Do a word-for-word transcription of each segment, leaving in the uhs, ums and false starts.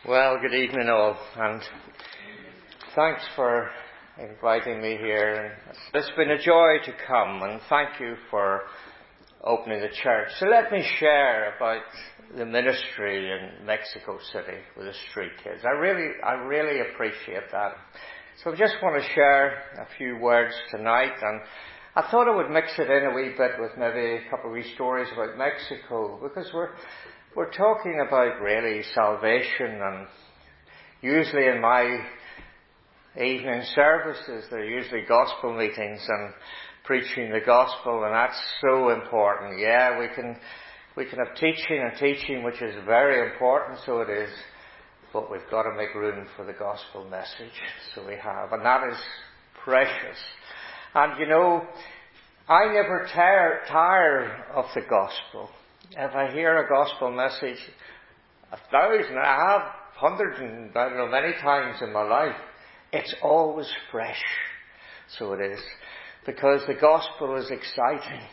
Well, good evening all, and thanks for inviting me here. It's been a joy to come, and thank you for opening the church. So let me share about the ministry in Mexico City with the street kids. I really, I really appreciate that. So I just want to share a few words tonight, and I thought I would mix it in a wee bit with maybe a couple of wee stories about Mexico, because we're We're talking about really salvation, and usually in my evening services they're usually gospel meetings and preaching the gospel, and that's so important. Yeah, we can we can have teaching and teaching, which is very important, so it is, but we've got to make room for the gospel message, so we have, and that is precious. And you know, I never tire, tire of the gospel. If I hear a gospel message a thousand, I have hundreds and I don't know many times in my life, it's always fresh. So it is. Because the gospel is exciting.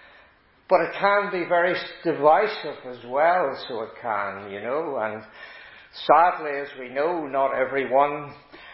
But it can be very divisive as well, so it can, you know. And sadly, as we know, not everyone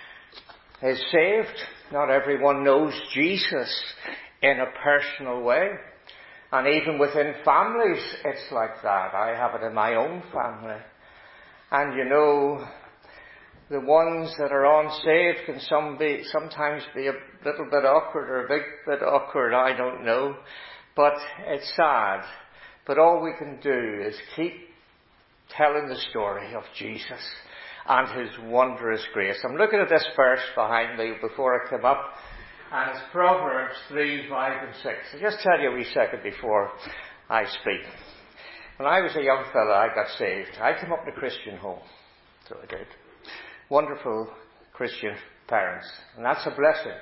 is saved. Not everyone knows Jesus in a personal way. And even within families, it's like that. I have it in my own family. And you know, the ones that are unsaved can some be, sometimes be a little bit awkward or a big bit awkward, I don't know. But it's sad. But all we can do is keep telling the story of Jesus and His wondrous grace. I'm looking at this verse behind me before I came up. And it's Proverbs three, five and six. I'll just tell you a wee second before I speak. When I was a young fella, I got saved. I came up in a Christian home. So I did. Wonderful Christian parents. And that's a blessing.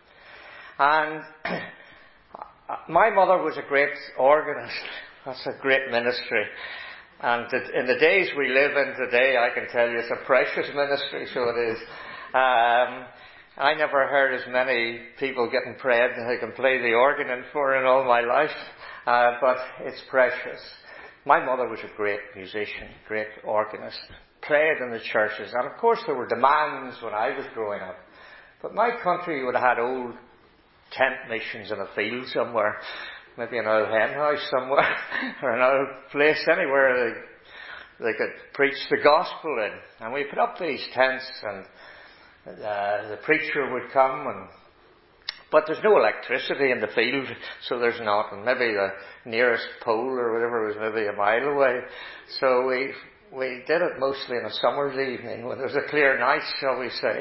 And my mother was a great organist. That's a great ministry. And in the days we live in today, I can tell you it's a precious ministry, so it is. Um, I never heard as many people getting prayed that I can play the organ in for in all my life, uh, but it's precious. My mother was a great musician, great organist, played in the churches, and of course there were demands when I was growing up. But my country would have had old tent missions in a field somewhere, maybe an old hen house somewhere, or an old place anywhere they, they could preach the gospel in. And we put up these tents, and Uh, the preacher would come, and but there's no electricity in the field, so there's not, and maybe the nearest pole or whatever was maybe a mile away. So we we did it mostly in a summer's evening when there was a clear night, shall we say.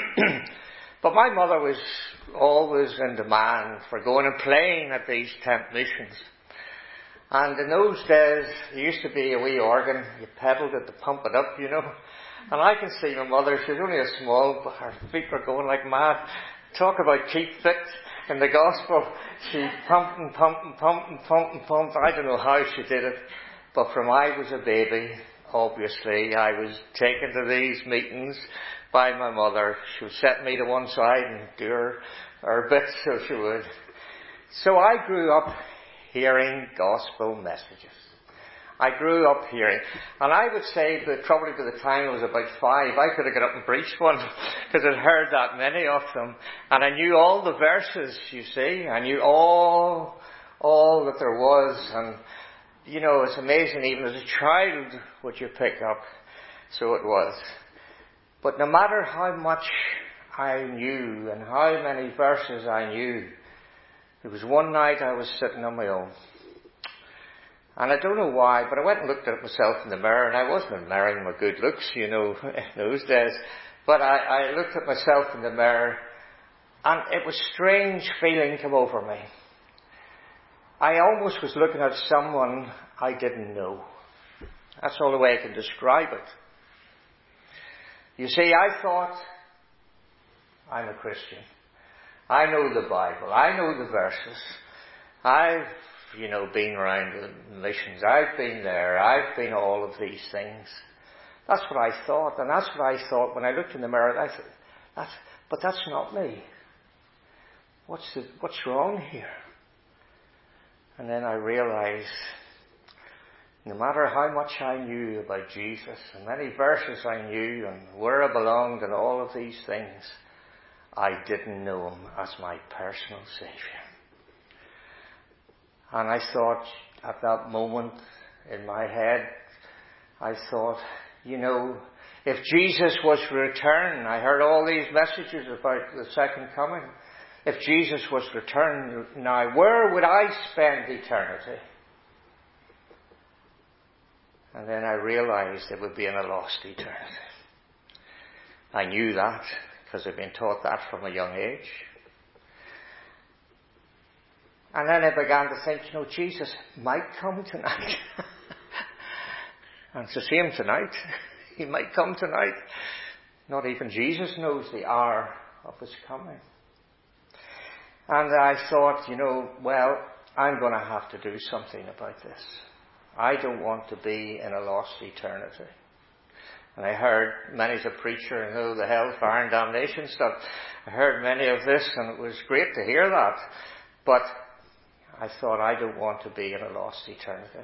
But my mother was always in demand for going and playing at these tent missions. And in those days, there used to be a wee organ. You pedalled it to pump it up, you know. And I can see my mother, she's only a small, but her feet were going like mad. Talk about keep fit in the gospel. She pumped and pumped and pumped and pumped and pumped. I don't know how she did it. But from I was a baby, obviously, I was taken to these meetings by my mother. She would set me to one side and do her, her bit, so she would. So I grew up hearing gospel messages. I grew up hearing, and I would say that probably by the time I was about five, I could have got up and preached one, because I'd heard that many of them, and I knew all the verses, you see, I knew all, all that there was, and, you know, it's amazing, even as a child, what you pick up, so it was. But no matter how much I knew, and how many verses I knew, there was one night I was sitting on my own. And I don't know why, but I went and looked at myself in the mirror, and I wasn't admiring my good looks, you know, in those days. But I, I looked at myself in the mirror, and it was a strange feeling come over me. I almost was looking at someone I didn't know. That's all the way I can describe it. You see, I thought, I'm a Christian. I know the Bible. I know the verses. I've you know, been around the missions. I've been there. I've been all of these things. That's what I thought. And that's what I thought when I looked in the mirror. I thought, that's, but that's not me. What's the, what's wrong here? And then I realized no matter how much I knew about Jesus and many verses I knew and where I belonged and all of these things, I didn't know him as my personal Saviour. And I thought at that moment in my head, I thought, you know, if Jesus was to return, I heard all these messages about the second coming. If Jesus was to return now, where would I spend eternity? And then I realized it would be in a lost eternity. I knew that because I'd been taught that from a young age. And then I began to think, you know, Jesus might come tonight. And it's the same tonight. He might come tonight. Not even Jesus knows the hour of his coming. And I thought, you know, well, I'm going to have to do something about this. I don't want to be in a lost eternity. And I heard many as a preacher, you know, the hellfire and damnation stuff. I heard many of this and it was great to hear that. But I thought, I don't want to be in a lost eternity.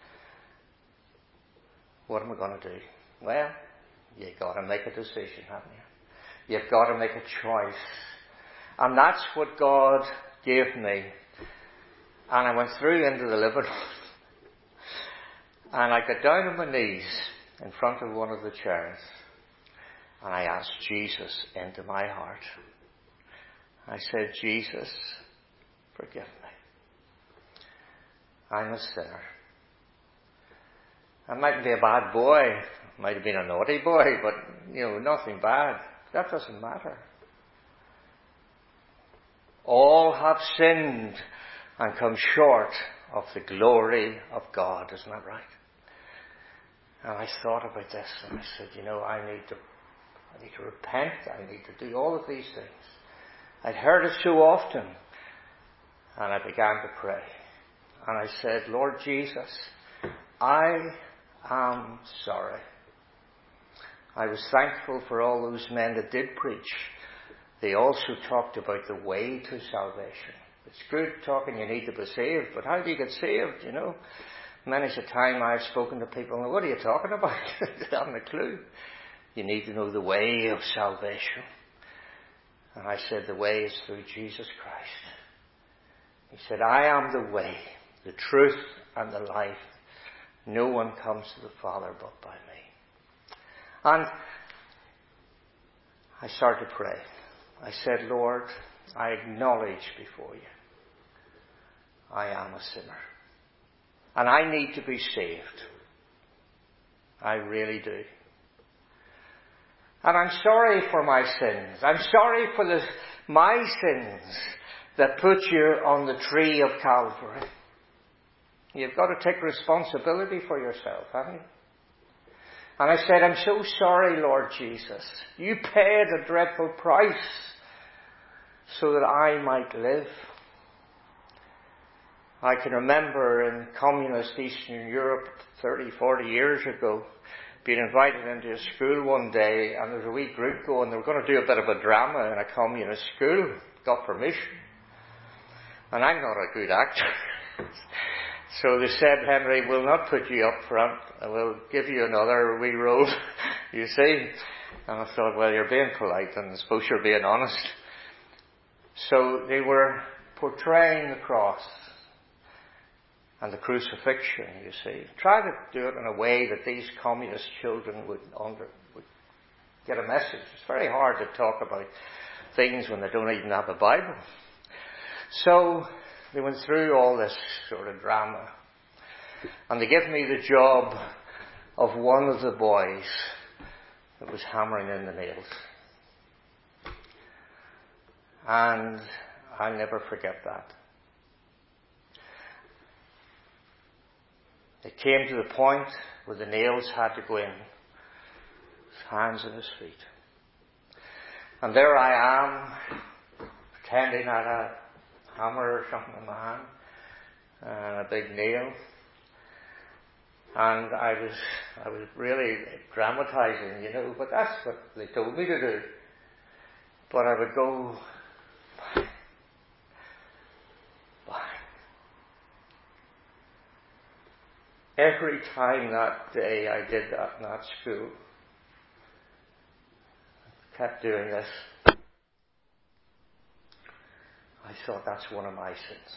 What am I going to do? Well, you've got to make a decision, haven't you? You've got to make a choice. And that's what God gave me. And I went through into the living room. And I got down on my knees in front of one of the chairs. And I asked Jesus into my heart. I said, Jesus, forgive me. I'm a sinner. I mightn't be a bad boy. I might have been a naughty boy, but, you know, nothing bad. That doesn't matter. All have sinned and come short of the glory of God. Isn't that right? And I thought about this and I said, you know, I need to, I need to repent. I need to do all of these things. I'd heard it so often. And I began to pray. And I said, Lord Jesus, I am sorry. I was thankful for all those men that did preach. They also talked about the way to salvation. It's good talking you need to be saved, but how do you get saved, you know? Many's a time I've spoken to people, and what are you talking about? They haven't a clue. You need to know the way of salvation. And I said, the way is through Jesus Christ. He said, I am the way, the truth, and the life. No one comes to the Father but by me. And I started to pray. I said, Lord, I acknowledge before you, I am a sinner. And I need to be saved. I really do. And I'm sorry for my sins. I'm sorry for the, my sins that put you on the tree of Calvary. You've got to take responsibility for yourself, haven't you? And I said, I'm so sorry, Lord Jesus. You paid a dreadful price so that I might live. I can remember in communist Eastern Europe thirty, forty years ago being invited into a school one day and there was a wee group going, they were going to do a bit of a drama in a communist school. Got permission. And I'm not a good actor. So they said, Henry, we'll not put you up front. We'll give you another wee role, you see. And I thought, well, you're being polite and I suppose you're being honest. So they were portraying the cross and the crucifixion, you see. Try to do it in a way that these communist children would, under, would get a message. It's very hard to talk about things when they don't even have a Bible. So they went through all this sort of drama. And they gave me the job of one of the boys that was hammering in the nails. And I'll never forget that. It came to the point where the nails had to go in. His hands and his feet. And there I am, pretending I had a hammer or something in my hand, and a big nail. And I was, I was really dramatizing, you know, but that's what they told me to do. But I would go, bang, bang. every time that day I did that in that school, kept doing this, I thought, that's one of my sins.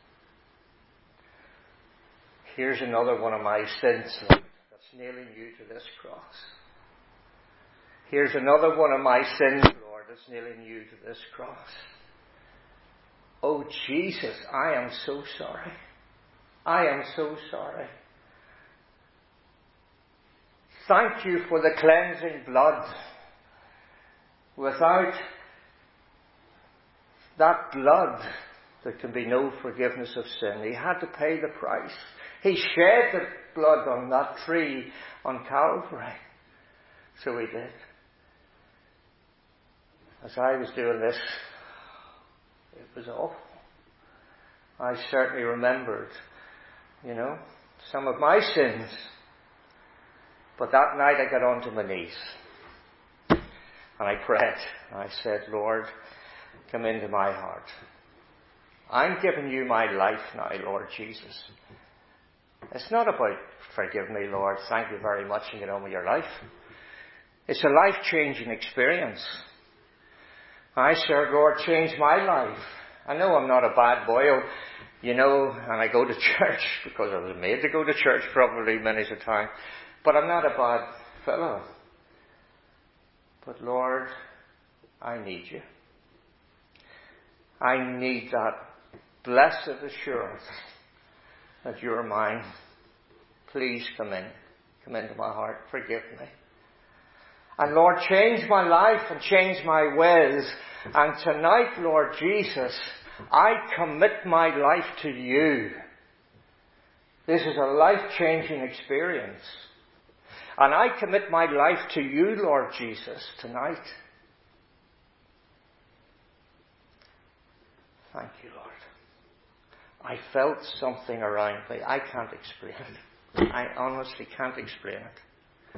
Here's another one of my sins, Lord, that's nailing you to this cross. Here's another one of my sins, Lord, that's nailing you to this cross. Oh, Jesus, I am so sorry. I am so sorry. Thank you for the cleansing blood. Without that blood, there can be no forgiveness of sin. He had to pay the price. He shed the blood on that tree on Calvary. So he did. As I was doing this, it was awful. I certainly remembered, you know, some of my sins. But that night I got onto my knees. And I prayed. I said, Lord, come into my heart. I'm giving you my life now, Lord Jesus. It's not about forgive me, Lord, thank you very much, and get on with your life. It's a life-changing experience. I said, Lord, change my life. I know I'm not a bad boy, you know, and I go to church because I was made to go to church probably many a time. But I'm not a bad fellow. But Lord, I need you. I need that blessed assurance that you're mine. Please come in. Come into my heart. Forgive me. And Lord, change my life and change my ways. And tonight, Lord Jesus, I commit my life to you. This is a life-changing experience. And I commit my life to you, Lord Jesus, tonight. Thank you, Lord. I felt something around me. I can't explain it. I honestly can't explain it.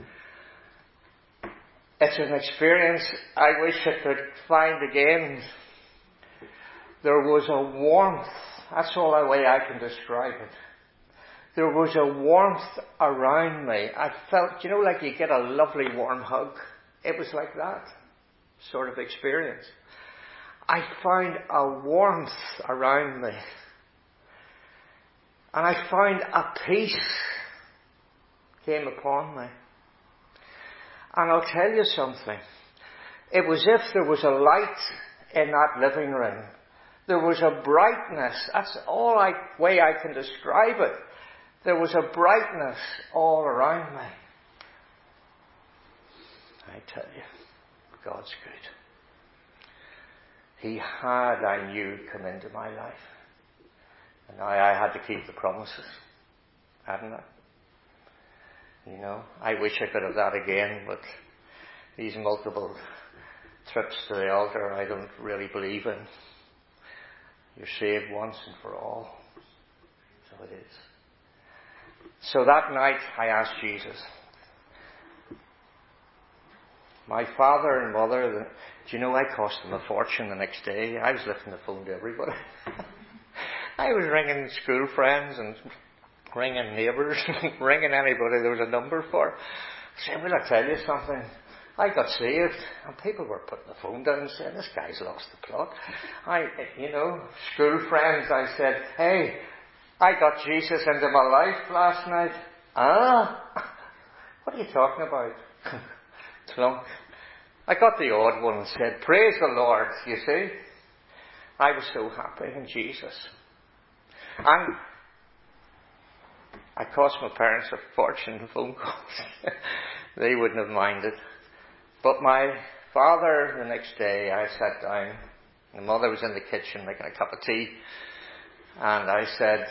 It's an experience I wish I could find again. There was a warmth. That's all the way I can describe it. There was a warmth around me. I felt, you know, like you get a lovely warm hug. It was like that sort of experience. I found a warmth around me. And I found a peace came upon me. And I'll tell you something. It was as if there was a light in that living room. There was a brightness. That's all I, way I can describe it. There was a brightness all around me. I tell you, God's good. He had, I knew, come into my life. And I, I had to keep the promises. Hadn't I? You know, I wish I could have that again, but these multiple trips to the altar I don't really believe in. You're saved once and for all. So it is. So that night I asked Jesus. My father and mother, do you know I cost them a fortune the next day? I was lifting the phone to everybody. I was ringing school friends and ringing neighbours, ringing anybody there was a number for. I said, will I tell you something? I got saved, and people were putting the phone down and saying, this guy's lost the plot. I, you know, school friends, I said, hey, I got Jesus into my life last night. Ah? What are you talking about? Clunk. I got the odd one and said, praise the Lord, you see. I was so happy in Jesus. And I cost my parents a fortune in phone calls. They wouldn't have minded. But my father, the next day, I sat down. My mother was in the kitchen making a cup of tea. And I said,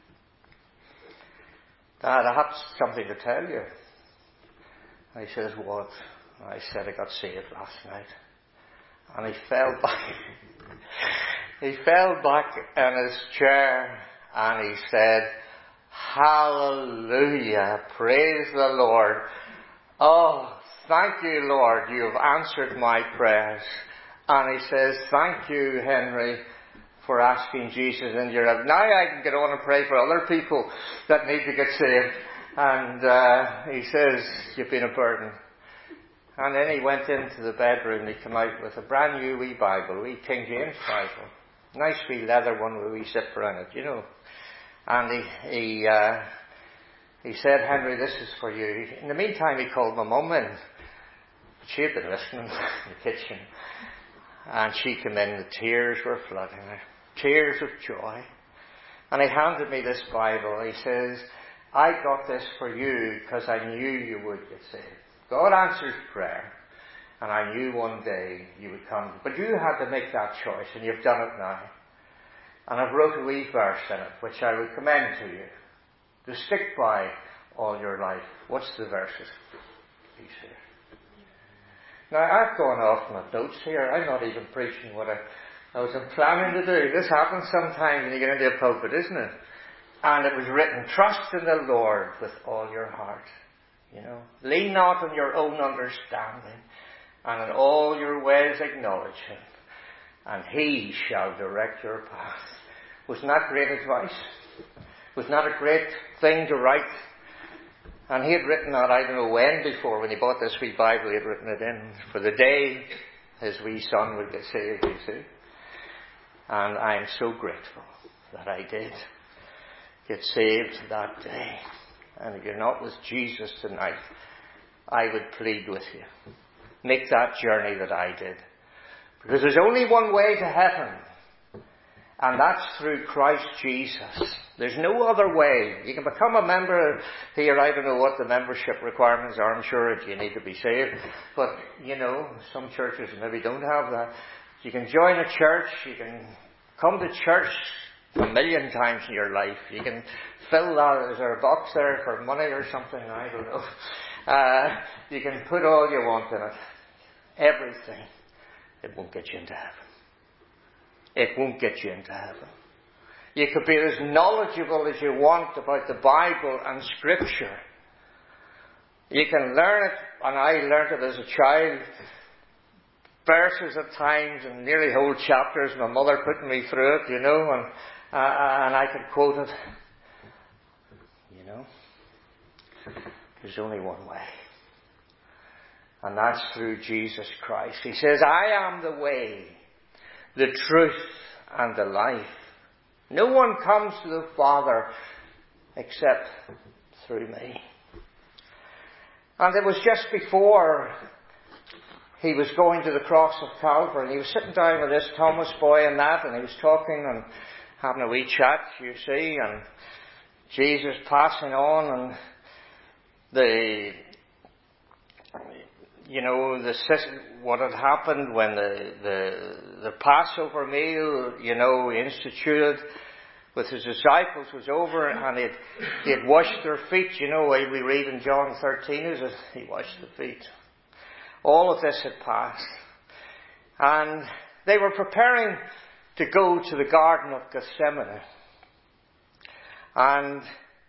Dad, I have something to tell you. And he says, what? And I said, I got saved last night. And he fell back. He fell back in his chair and he said, hallelujah, praise the Lord. Oh, thank you, Lord, you have answered my prayers. And he says, thank you, Henry, for asking Jesus into your life. Now I can get on and pray for other people that need to get saved. And uh, he says, you've been a burden. And then he went into the bedroom, he came out with a brand new wee Bible, wee King James Bible. Nice wee leather one with a wee zipper in it, you know. And he he, uh, he said, Henry, this is for you. In the meantime, he called my mum in. She had been listening in the kitchen. And she came in, the tears were flooding her. Tears of joy. And he handed me this Bible. He says, I got this for you because I knew you would get saved. God answers prayer. And I knew one day you would come. But you had to make that choice, and you've done it now. And I've wrote a wee verse in it, which I would commend to you. To stick by all your life. What's the verses? He's here. Now, I've gone off my notes here. I'm not even preaching what I, I was planning to do. This happens sometimes when you get into a pulpit, isn't it? And it was written, trust in the Lord with all your heart. You know, lean not on your own understanding, and in all your ways acknowledge Him, and He shall direct your path. Wasn't that great advice? Wasn't that a great thing to write? And he had written that, I don't know when before, when he bought this wee Bible, he had written it in for the day his wee son would get saved, you see. And I am so grateful that I did get saved that day. And if you're not with Jesus tonight, I would plead with you. Make that journey that I did. Because there's only one way to heaven. And that's through Christ Jesus. There's no other way. You can become a member here. I don't know what the membership requirements are. I'm sure you need to be saved. But, you know, some churches maybe don't have that. You can join a church. You can come to church a million times in your life. You can fill that. Is there a box there for money or something? I don't know. Uh, you can put all you want in it. Everything. It won't get you into heaven. It won't get you into heaven. You could be as knowledgeable as you want about the Bible and Scripture. You can learn it, and I learned it as a child, verses at times and nearly whole chapters. My mother putting me through it, you know, and uh, and I could quote it. You know, there's only one way. And that's through Jesus Christ. He says, I am the way, the truth, and the life. No one comes to the Father except through me. And it was just before he was going to the cross of Calvary, and he was sitting down with this Thomas boy and that, and he was talking and having a wee chat, you see, and Jesus passing on, and the you know, the what had happened when the, the the Passover meal, you know, instituted with his disciples was over, and he'd, he'd washed their feet. You know, we read in John thirteen, is it? He washed the feet. All of this had passed. And they were preparing to go to the Garden of Gethsemane. And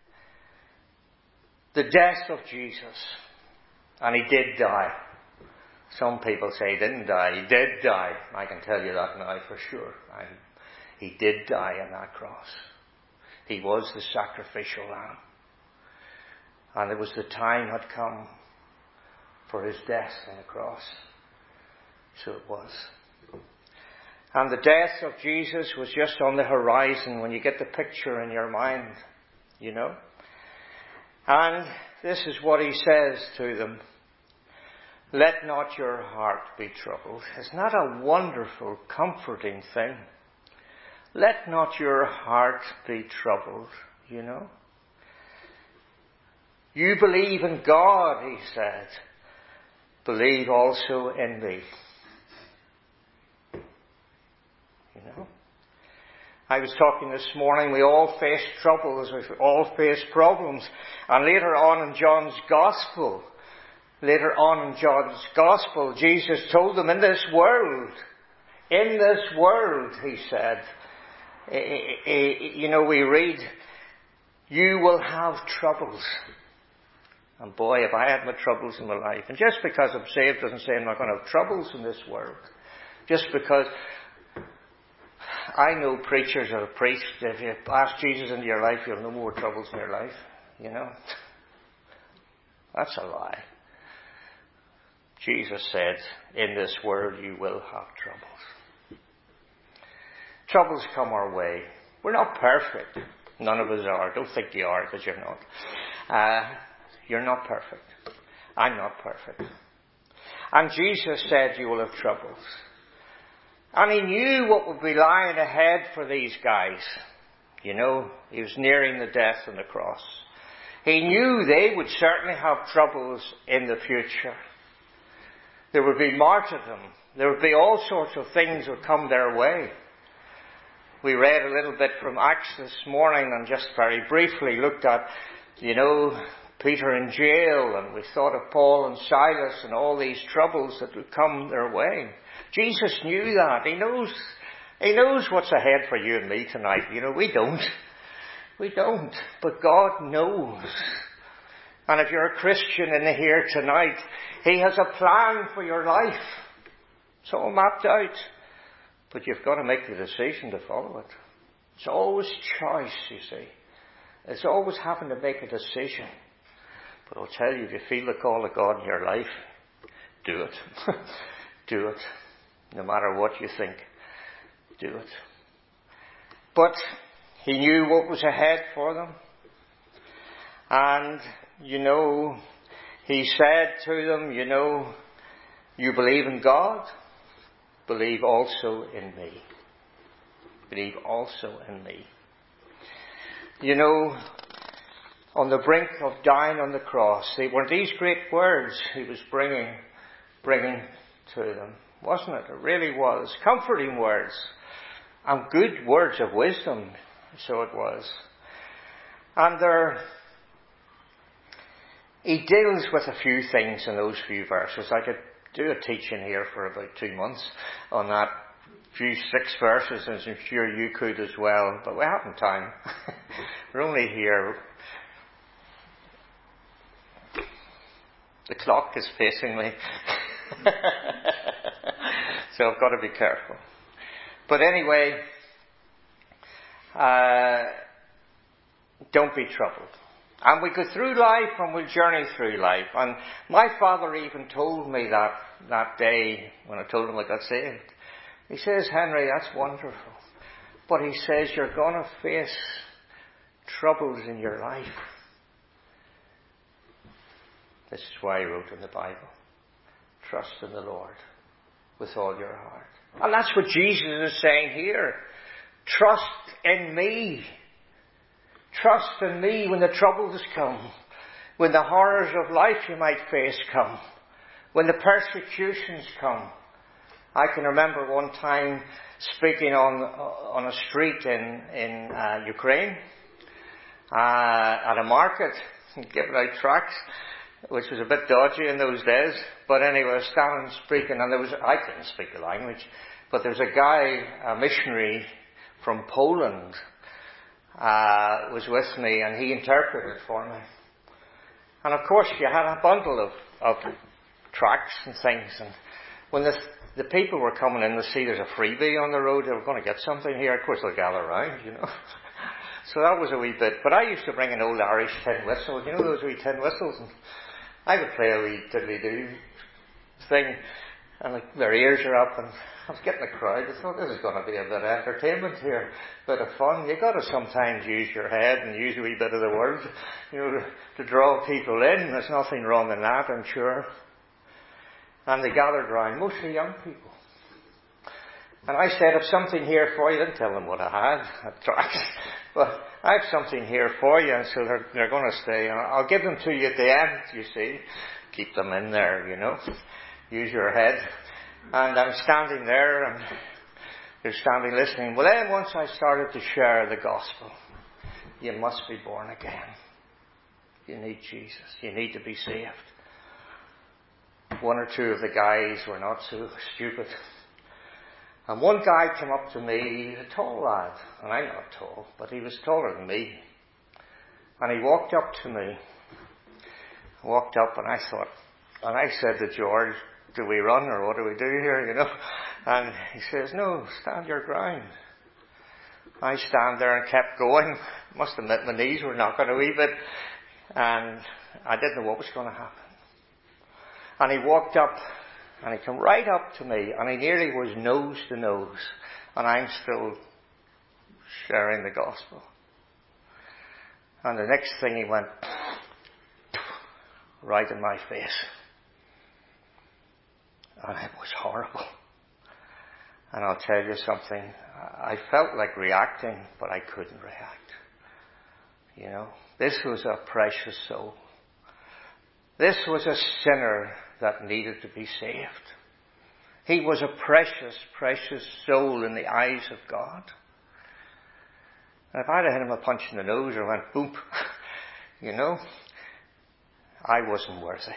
the death of Jesus. And he did die. Some people say he didn't die. He did die. I can tell you that now for sure. I'm, he did die on that cross. He was the sacrificial lamb. And it was the time had come for his death on the cross. So it was. And the death of Jesus was just on the horizon when you get the picture in your mind, you know. And this is what he says to them. Let not your heart be troubled. Isn't that a wonderful, comforting thing? Let not your heart be troubled, you know. You believe in God, he said. Believe also in me. You know. I was talking this morning, we all face troubles, we all face problems. And later on in John's Gospel, Later on in John's Gospel, Jesus told them, in this world, in this world, he said, you know, we read, you will have troubles. And boy, if I had my troubles in my life, and just because I'm saved doesn't say I'm not going to have troubles in this world. Just because I know preachers or priests, if you ask Jesus into your life, you'll have no more troubles in your life, you know. That's a lie. Jesus said, in this world you will have troubles. Troubles come our way. We're not perfect. None of us are. Don't think you are, because you're not. Uh, you're not perfect. I'm not perfect. And Jesus said you will have troubles. And he knew what would be lying ahead for these guys. You know, he was nearing the death on the cross. He knew they would certainly have troubles in the future. There would be martyrdom. There would be all sorts of things that would come their way. We read a little bit from Acts this morning and just very briefly looked at, you know, Peter in jail, and we thought of Paul and Silas and all these troubles that would come their way. Jesus knew that. He knows, he knows what's ahead for you and me tonight. You know, we don't. We don't. But God knows. And if you're a Christian in here tonight, he has a plan for your life. It's all mapped out. But you've got to make the decision to follow it. It's always choice, you see. It's always having to make a decision. But I'll tell you, if you feel the call of God in your life, do it. Do it. No matter what you think, do it. But he knew what was ahead for them. And, you know, he said to them, you know, you believe in God, believe also in me. Believe also in me. You know, on the brink of dying on the cross, they were these great words he was bringing, bringing to them. Wasn't it? It really was. Comforting words. And good words of wisdom. So it was. And there, he deals with a few things in those few verses. I could do a teaching here for about two months on that few six verses, and I'm sure you could as well. But we haven't time. We're only here. The clock is facing me. So I've got to be careful. But anyway, uh, don't be troubled. And we go through life and we'll journey through life. And my father even told me that, that day when I told him I got saved. He says, Henry, that's wonderful. But he says, you're going to face troubles in your life. This is why he wrote in the Bible, trust in the Lord with all your heart. And that's what Jesus is saying here. Trust in me. Trust in me when the troubles come, when the horrors of life you might face come, when the persecutions come. I can remember one time speaking on on a street in, in uh, Ukraine, uh, at a market, giving out tracts, which was a bit dodgy in those days. But anyway, I was standing speaking, and there was, I couldn't speak the language, but there was a guy, a missionary from Poland, uh, was with me, and he interpreted for me. And of course, you had a bundle of, of tracts and things, and when the, the people were coming in to see there's a freebie on the road, they were going to get something here, of course they'll gather around, you know. So that was a wee bit. But I used to bring an old Irish tin whistle, you know those wee tin whistles, and I would play a wee diddly-doo thing, and like, their ears are up, and I was getting a crowd. I thought, this is going to be a bit of entertainment here, a bit of fun. You've got to sometimes use your head and use a wee bit of the world, you know, to, to draw people in. There's nothing wrong in that, I'm sure. And they gathered round, mostly young people. And I said, I've something here for you. I didn't tell them what I had, I tried. But I have something here for you, and so they're, they're going to stay. And I'll give them to you at the end, you see. Keep them in there, you know. Use your head. And I'm standing there, and they're standing listening. Well, then once I started to share the gospel, you must be born again. You need Jesus. You need to be saved. One or two of the guys were not so stupid. And one guy came up to me, a tall lad, and I'm not tall, but he was taller than me. And he walked up to me. I walked up, and I thought, and I said to George, do we run or what do we do here, you know? And he says, no, stand your ground. I stand there and kept going. Must admit my knees were knocking a wee bit. And I didn't know what was going to happen. And he walked up, and he came right up to me, and he nearly was nose to nose, and I'm still sharing the gospel. And the next thing he went right in my face. And it was horrible. And I'll tell you something, I felt like reacting, but I couldn't react. You know, this was a precious soul. This was a sinner that needed to be saved. He was a precious, precious soul in the eyes of God. And if I'd have hit him a punch in the nose or went boop, you know, I wasn't worthy.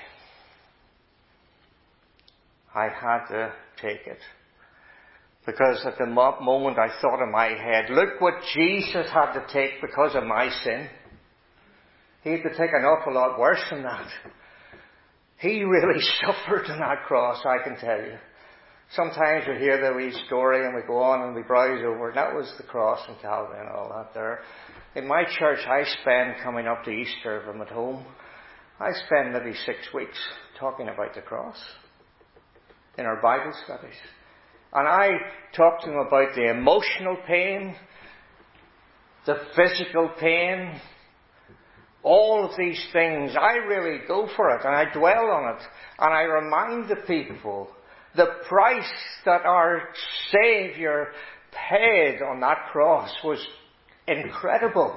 I had to take it. Because at the moment I thought in my head, look what Jesus had to take because of my sin. He had to take an awful lot worse than that. He really suffered on that cross, I can tell you. Sometimes we hear the wee story and we go on and we browse over. That was the cross in Calvary and all that there. In my church, I spend, coming up to Easter, if I'm at home, I spend maybe six weeks talking about the cross in our Bible studies. And I talk to them about the emotional pain, the physical pain, all of these things. I really go for it and I dwell on it. And I remind the people the price that our Saviour paid on that cross was incredible.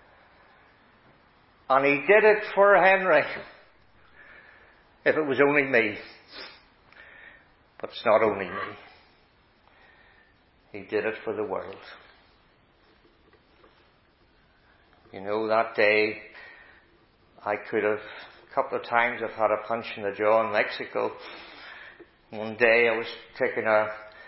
And he did it for Henry. If it was only me. But it's not only me. He did it for the world. You know, that day, I could have, a couple of times I've had a punch in the jaw in Mexico. One day I was taking a,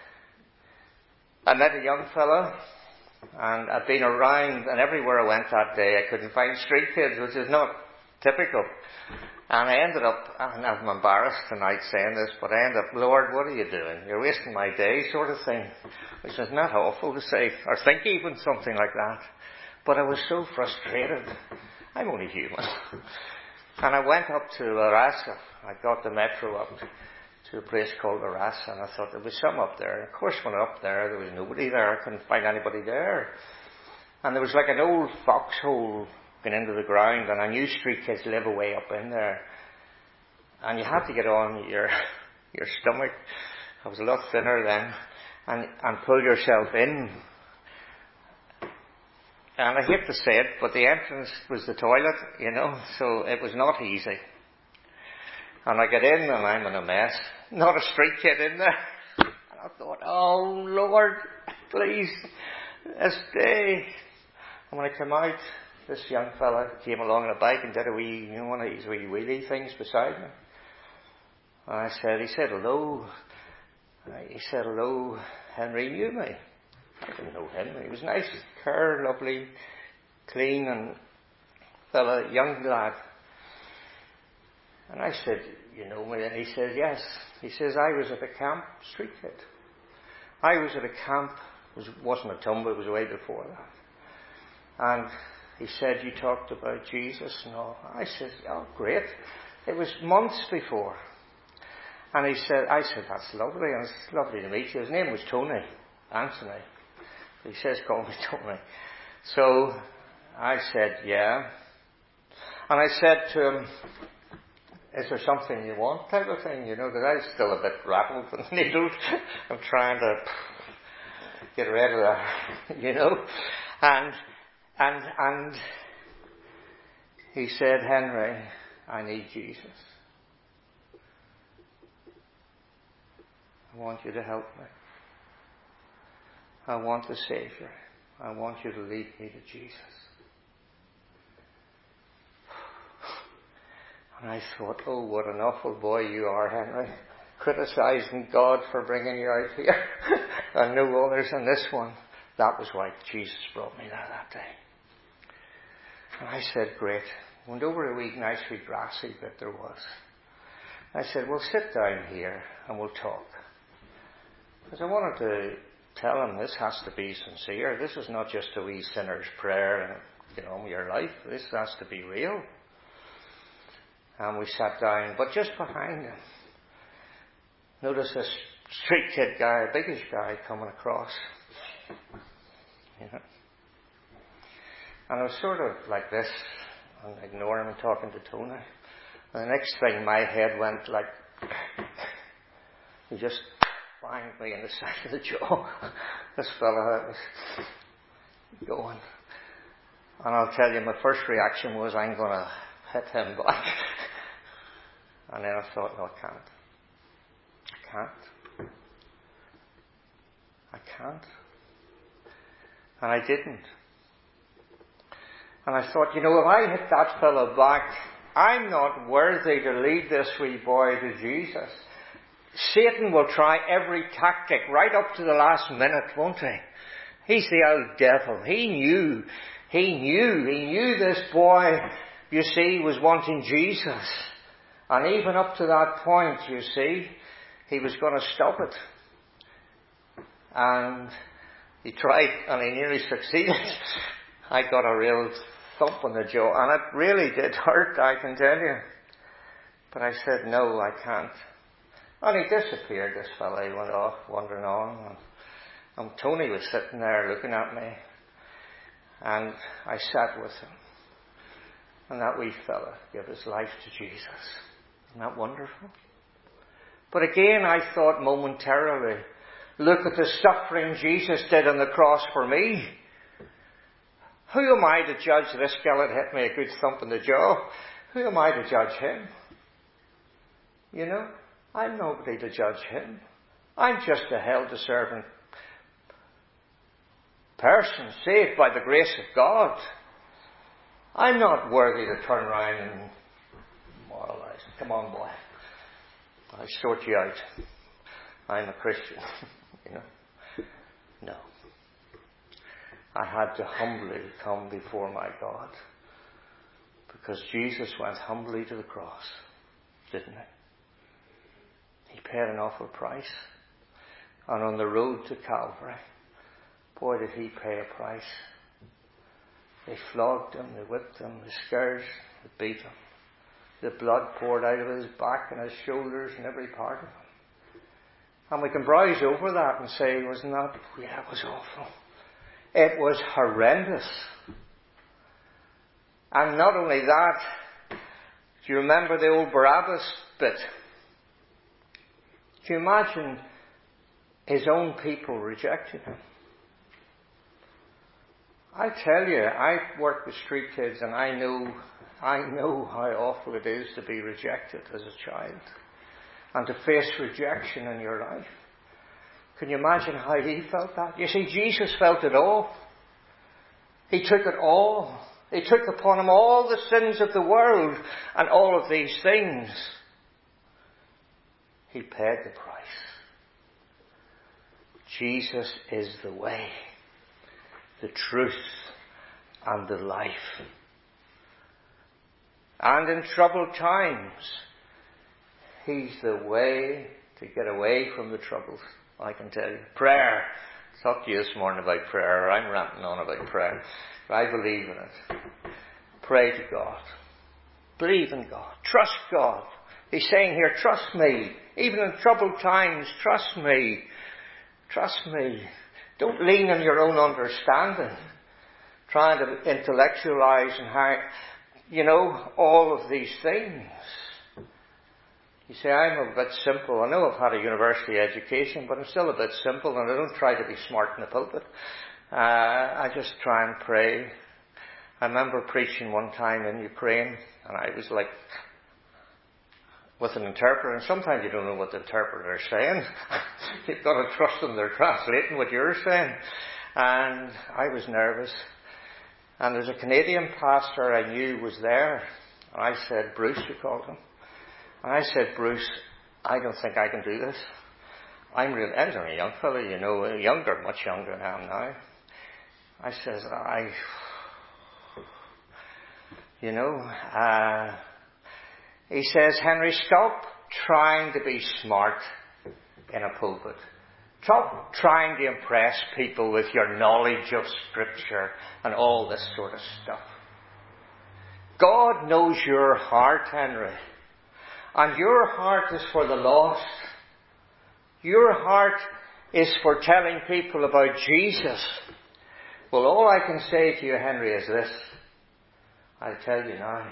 I met a young fella, and I'd been around, and everywhere I went that day I couldn't find street kids, which is not typical. And I ended up, and I'm embarrassed tonight saying this, but I ended up, Lord, what are you doing? You're wasting my day, sort of thing. Which is not awful to say, or think even something like that. But I was so frustrated. I'm only human. And I went up to Arasa. I got the metro up to a place called Arasa, and I thought there was some up there. And of course, when I went up there, there was nobody there. I couldn't find anybody there. And there was like an old foxhole going into the ground, and I knew street kids live away up in there. And you had to get on your your stomach. I was a lot thinner then, and and pull yourself in. And I hate to say it, but the entrance was the toilet, you know, so it was not easy. And I get in, and I'm in a mess. Not a street kid in there. And I thought, oh Lord, please, this day. And when I came out, this young fella came along on a bike and did a wee, you know, one of these wee wheelie things beside me. And I said, he said hello. He said hello, Henry knew me. I didn't know him. He was nice, care, lovely, clean, and fella, young lad. And I said, you know me? And he said, yes. He says, I was at a camp, street kid. I was at a camp, it wasn't a tumble, it was way before that. And he said, you talked about Jesus and all. I said, oh, great. It was months before. And he said, I said, that's lovely, and it's lovely to meet you. His name was Tony, Anthony. He says, call me Tony. So I said, yeah. And I said to him, is there something you want, type of thing, you know, that I'm still a bit rattled and needled. I'm trying to get rid of that, you know. And And, and he said, Henry, I need Jesus. I want you to help me. I want the Saviour. I want you to lead me to Jesus. And I thought, oh, what an awful boy you are, Henry. Criticising God for bringing you out here. I know others in this one. That was why Jesus brought me there that day. And I said, great. Went over a wee, nice wee grassy bit there was. I said, well, sit down here and we'll talk. Because I wanted to tell him this has to be sincere. This is not just a wee sinner's prayer and, you know, your life. This has to be real. And we sat down, but just behind him, notice this street kid guy, a biggish guy, coming across. You know. And I was sort of like this, and ignoring him and talking to Tony. And the next thing, my head went like, he just banged me in the side of the jaw. This fella was going. And I'll tell you, my first reaction was, I'm going to hit him back. And then I thought, no, I can't. I can't. I can't. And I didn't. And I thought, you know, if I hit that fellow back, I'm not worthy to lead this wee boy to Jesus. Satan will try every tactic right up to the last minute, won't he? He's the old devil. He knew, he knew, he knew this boy, you see, was wanting Jesus. And even up to that point, you see, he was going to stop it. And he tried, and he nearly succeeded. I got a real thump on the jaw, and it really did hurt, I can tell you. But I said, no, I can't. And he disappeared, this fella. He went off, wandering on. And, and Tony was sitting there looking at me. And I sat with him. And that wee fella gave his life to Jesus. Isn't that wonderful? But again, I thought momentarily, look at the suffering Jesus did on the cross for me. Who am I to judge this girl that hit me a good thump in the jaw? Who am I to judge him? You know, I'm nobody to judge him. I'm just a hell-deserving person saved by the grace of God. I'm not worthy to turn around and moralize. Come on, boy. I'll sort you out. I'm a Christian. You know? No. I had to humbly come before my God. Because Jesus went humbly to the cross. Didn't he? He paid an awful price. And on the road to Calvary, boy, did he pay a price. They flogged him, they whipped him, they scourged, they beat him. The blood poured out of his back and his shoulders and every part of him. And we can browse over that and say, wasn't that, yeah, it was awful. It was horrendous. And not only that, do you remember the old Barabbas bit? Do you imagine his own people rejecting him? I tell you, I've worked with street kids and I know, I know how awful it is to be rejected as a child. And to face rejection in your life. Can you imagine how he felt that? You see, Jesus felt it all. He took it all. He took upon him all the sins of the world and all of these things. He paid the price. Jesus is the way, the truth, and the life. And in troubled times, he's the way to get away from the troubles, I can tell you. Prayer. Talk to you this morning about prayer. I'm ranting on about prayer. But I believe in it. Pray to God. Believe in God. Trust God. He's saying here, trust me. Even in troubled times, trust me. Trust me. Don't lean on your own understanding. Trying to intellectualize and how, you know, all of these things. You say, I'm a bit simple. I know I've had a university education, but I'm still a bit simple and I don't try to be smart in the pulpit. Uh, I just try and pray. I remember preaching one time in Ukraine and I was like, with an interpreter, and sometimes you don't know what the interpreter is saying. You've got to trust them, they're translating what you're saying. And I was nervous. And there's a Canadian pastor I knew was there. And I said, Bruce, we called him. And I said, Bruce, I don't think I can do this. I'm really, I was only a young fellow, you know, younger, much younger than I am now. I says, I, you know, uh, he says, Henry, stop trying to be smart in a pulpit. Stop trying to impress people with your knowledge of Scripture and all this sort of stuff. God knows your heart, Henry. And your heart is for the lost. Your heart is for telling people about Jesus. Well, all I can say to you, Henry, is this. I'll tell you now.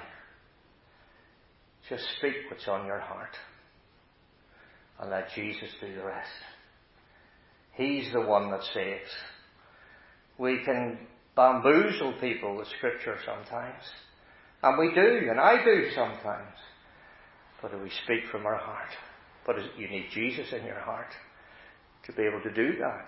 Just speak what's on your heart. And let Jesus do the rest. He's the one that saves. We can bamboozle people with Scripture sometimes. And we do, and I do sometimes. But we speak from our heart. But you need Jesus in your heart to be able to do that.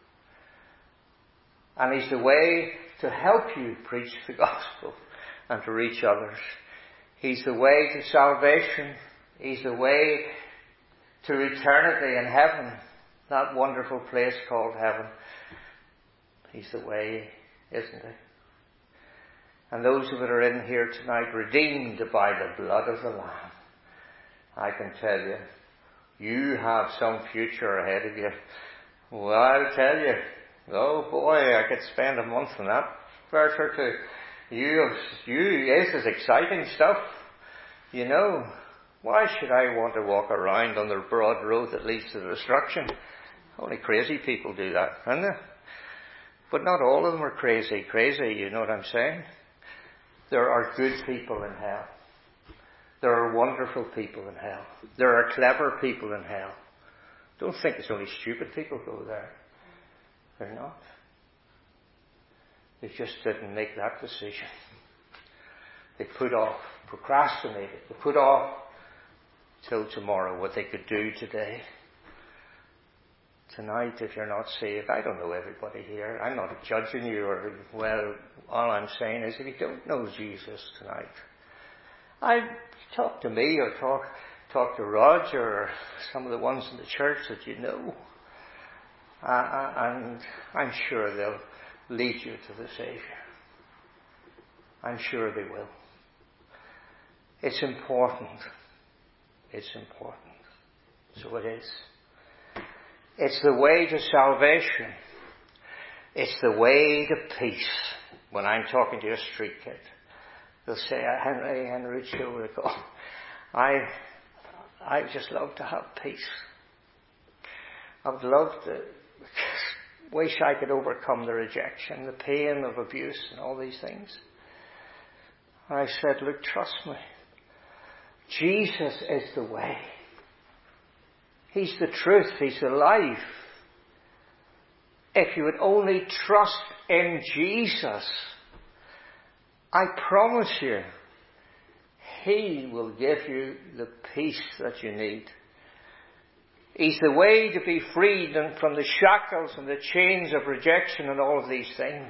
And He's the way to help you preach the gospel and to reach others. He's the way to salvation. He's the way to eternity in heaven, that wonderful place called heaven. He's the way, isn't He? And those of you that are in here tonight, redeemed by the blood of the Lamb, I can tell you, you have some future ahead of you. Well, I'll tell you, oh boy, I could spend a month on that verse or two. You, you, this is exciting stuff. You know, why should I want to walk around on the broad road that leads to destruction? Only crazy people do that, aren't they? But not all of them are crazy. Crazy, you know what I'm saying? There are good people in hell. There are wonderful people in hell. There are clever people in hell. Don't think it's only stupid people go there. They're not. They just didn't make that decision. They put off, procrastinated. They put off till tomorrow what they could do today. Tonight, if you're not saved, I don't know everybody here. I'm not judging you or, well, all I'm saying is if you don't know Jesus tonight, I talk to me or talk talk to Roger or some of the ones in the church that you know. Uh, and I'm sure they'll lead you to the Saviour. I'm sure they will. It's important. It's important. So it is. It's the way to salvation. It's the way to peace. When I'm talking to a street kid, they'll say, Henry, Henry Chilrico, I, I just love to have peace. I would love to, wish I could overcome the rejection, the pain of abuse and all these things. I said, look, trust me. Jesus is the way. He's the truth. He's the life. If you would only trust in Jesus, I promise you, He will give you the peace that you need. He's the way to be freed from the shackles and the chains of rejection and all of these things.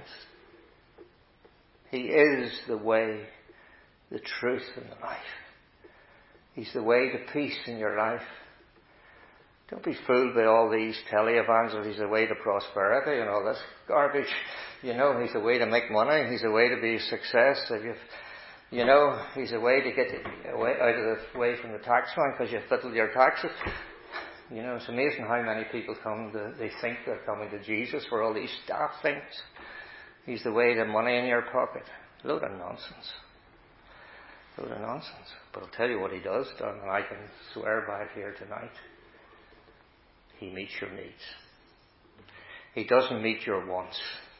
He is the way, the truth, and the life. He's the way to peace in your life. Don't be fooled by all these tele-evangelists. He's the way to prosperity and all this garbage. You know, He's the way to make money. He's the way to be a success. If you've, you know, He's a way to get away, out of the way from the taxman because you've fiddled your taxes. You know, it's amazing how many people come to, they think they're coming to Jesus for all these daft things. He's the way to money in your pocket. Load of nonsense. Load of nonsense. But I'll tell you what He does, Don, and I can swear by it here tonight. He meets your needs. He doesn't meet your wants.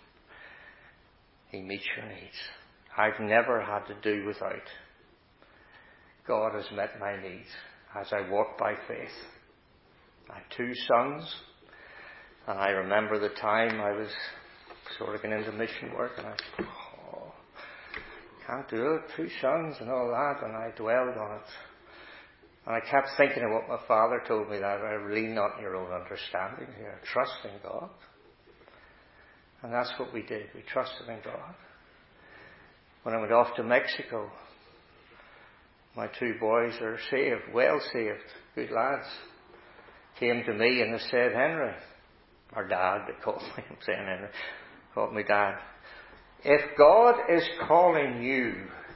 He meets your needs. I've never had to do without. God has met my needs as I walk by faith. I have two sons, and I remember the time I was sort of getting into mission work, and I said, oh, can't do it, two sons and all that, and I dwelled on it. And I kept thinking of what my father told me, that I lean not on your own understanding here, trust in God. And that's what we did, we trusted in God. When I went off to Mexico, my two boys are saved, well saved, good lads. Came to me and they said, Henry, or Dad, they called me, I'm saying Henry, called me Dad. If God is calling you,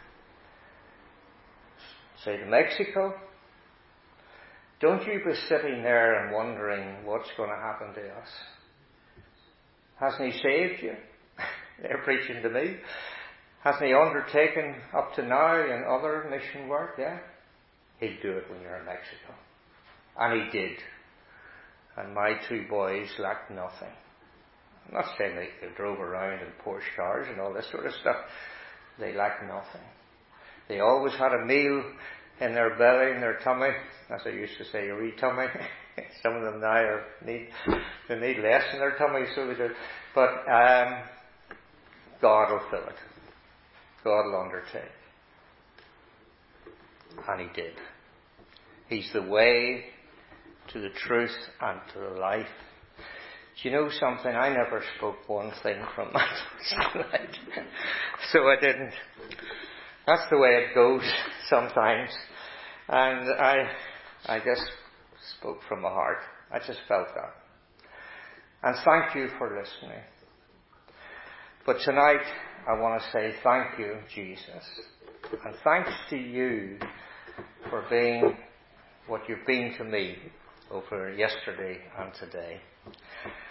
say to Mexico, don't you be sitting there and wondering what's going to happen to us. Hasn't He saved you? They're preaching to me. Hasn't he undertaken up to now in other mission work? Yeah. He'd do it when you're in Mexico. And he did. And my two boys lacked nothing. I'm not saying they, they drove around in Porsche cars and all this sort of stuff. They lacked nothing. They always had a meal in their belly, in their tummy. As I used to say, your wee tummy. Some of them now are need, they need less in their tummy, so they do. But um, God will fill it. God will undertake. And he did. He's the way to the truth and to the life. Do you know something? I never spoke one thing from that slide. So I didn't. That's the way it goes sometimes. And I I just spoke from the heart. I just felt that. And thank you for listening. But tonight I want to say thank you, Jesus. And thanks to you for being what you've been to me over yesterday and today.